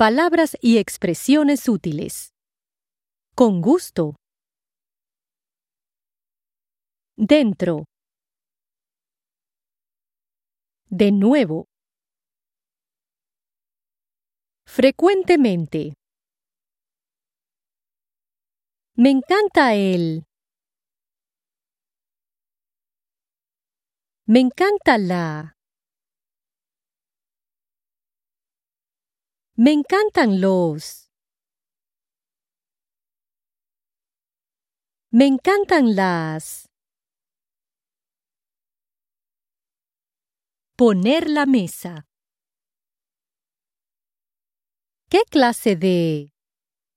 Palabras y expresiones útiles. Con gusto. Dentro. De nuevo. Frecuentemente. Me encanta él. Me encanta la. Me encantan los. Me encantan las. Poner la mesa. ¿Qué clase de?